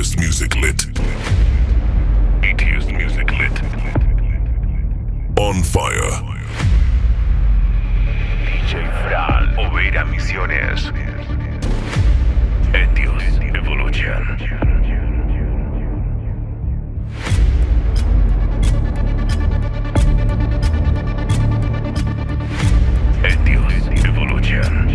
ATS Music Lit. ATS Music Lit. On fire. DJ Fran, Overa Misiones. Etios Evolution. Etios Evolution.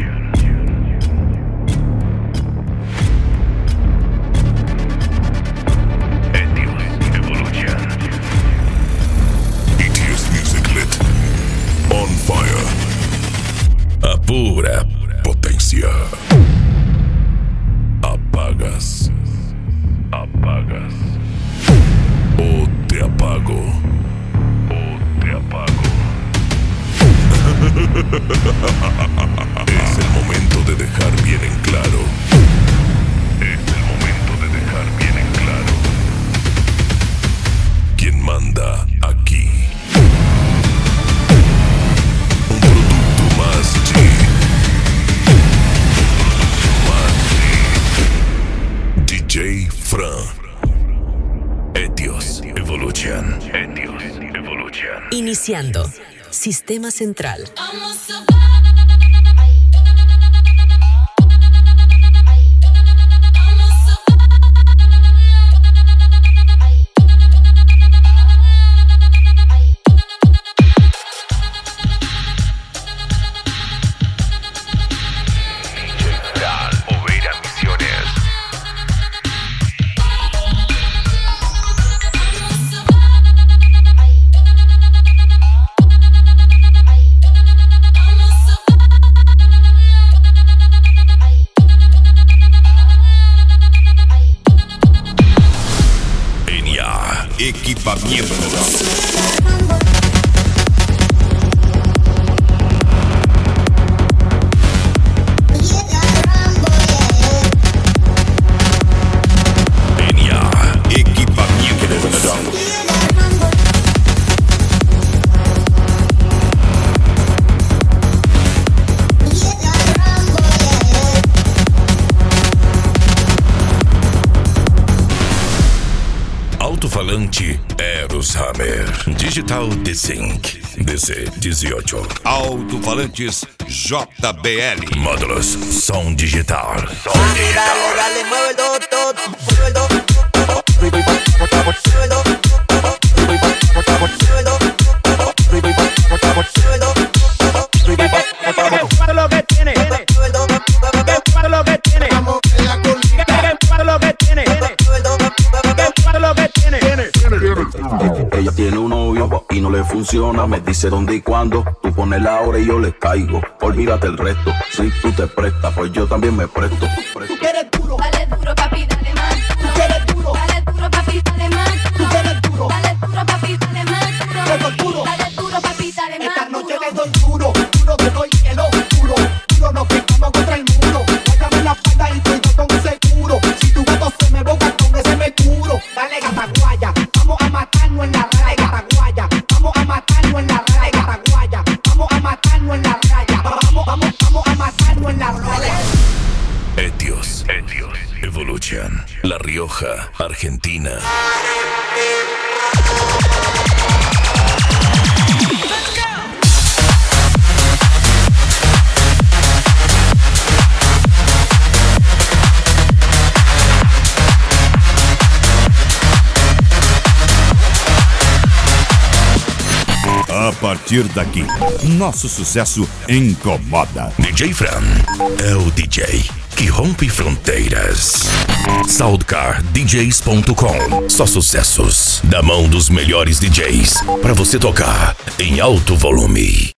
On fire. A pura potencia. Apagas. Apagas. O te apago. O te apago. Es el momento de dejar bien en claro. Es el momento de dejar bien en claro. ¿Quién manda aquí? DJ Fran. Etios Evolution. Etios Evolution. Iniciando. Sistema Central. Equipamientos. Alto-falante Eros Hammer. Digital D-Sync DC-18. Alto-falantes JBL. Módulos som digital. Som digital. Dale, dale, mueve el do, mueve el do. Mueve el do. Mueve el do. Lo que tiene, lo que tiene, vamos en la colina, lo que tiene, lo que tiene. Ella tiene un novio y no le funciona. Me dice dónde y cuándo. Tú pones la hora y yo le caigo. Olvídate el resto. Si tú te prestas, pues yo también me presto. Tú quieres duro, dale duro, papi, dale más. tú quieres duro, Dale duro, papi, dale más. tú quieres duro, Dale duro, papi, dale más. duro. Dale duro, papi, dale más. Esta noche le doy duro, duro te doy hielo, duro, duro nos picamos contra el muro. Guárdame la espalda y cuidado con ese seguro. Si tu gato se me boca con ese me curo. Dale gata guaya, vamos a matarnos en la raya. Gata guaya, vamos a matarnos en la raya. Gata guaya, vamos a matarnos en la raya. Vamos a matarnos en la raya. Etios Evolution. La Rioja, Argentina. A partir daqui, nosso sucesso incomoda. DJ Fran é o DJ que rompe fronteiras. SoundcarDJs.com. Só sucessos da mão dos melhores DJs para você tocar em alto volume.